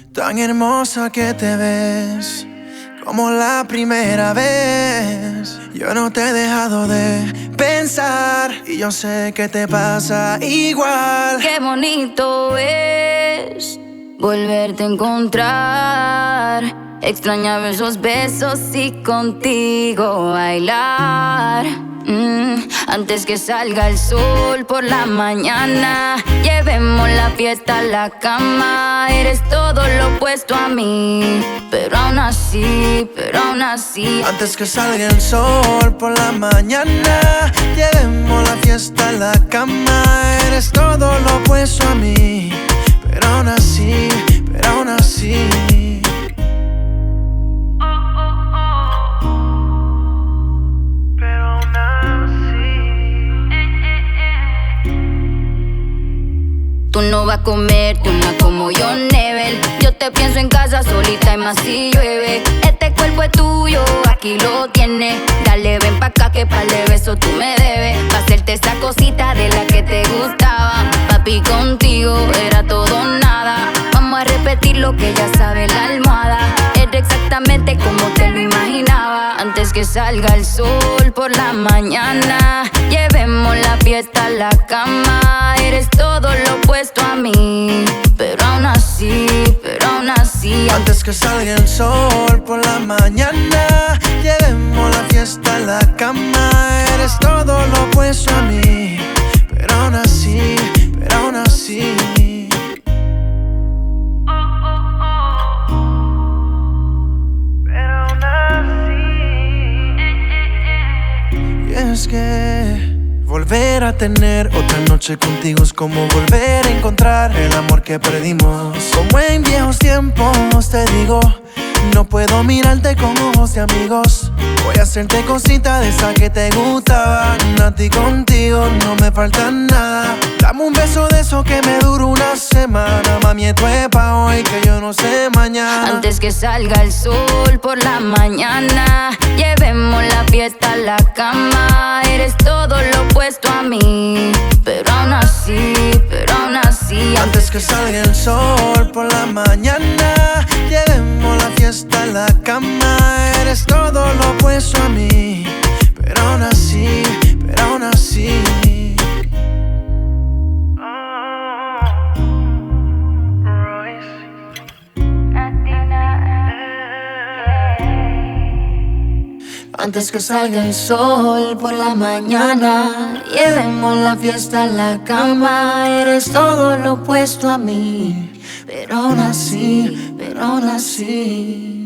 Tan hermosa que te ves, como la primera vez. Yo no te he dejado de pensar y yo sé que te pasa igual. Qué bonito es volverte a encontrar. Extrañaba esos besos y contigo bailar. Antes que salga el sol por la mañana, llevemos la fiesta a la cama. Eres todo lo opuesto a mí, pero aún así. Antes que salga el sol por la mañana, llevemos la fiesta a la cama. Eres todo lo opuesto a mí, pero aún así. Tú no vas a comerte una como yo, Nebel. Yo te pienso en casa solita y más si llueve. Este cuerpo es tuyo, aquí lo tienes. Dale, ven pa' acá que par de besos tú me debes. Pa' hacerte esa cosita de la que te gustaba. Papi, contigo era todo o nada. Vamos a repetir lo que ya sabe la almohada. Era exactamente como te lo imaginaba. Antes que salga el sol por la mañana, llevemos la fiesta a la cama. Eres todo lo opuesto a mí, pero aún así. Antes que salga el sol por la mañana, llevemos la fiesta a la cama. Eres todo lo opuesto a mí, pero aún así. Y es que volver a tener otra noche contigo es como volver a encontrar el amor que perdimos. Como en viejos tiempos te digo, no puedo mirarte con ojos de amigos. Voy a hacerte cositas de esas que te gustaban. A ti contigo no me falta nada. Dame un beso de eso que me dura una semana. Mami, esto es pa' hoy que yo no sé mañana. Antes que salga el sol por la mañana, llevemos la fiesta a la cama. Eres todo lo opuesto a mí, pero aún así. Antes que salga el sol por la mañana, llevemos la fiesta a la cama. Eres todo lo opuesto a mí, pero aún así. Antes que salga el sol por la mañana, llevemos la fiesta a la cama. Eres todo lo opuesto a mí, pero aún así.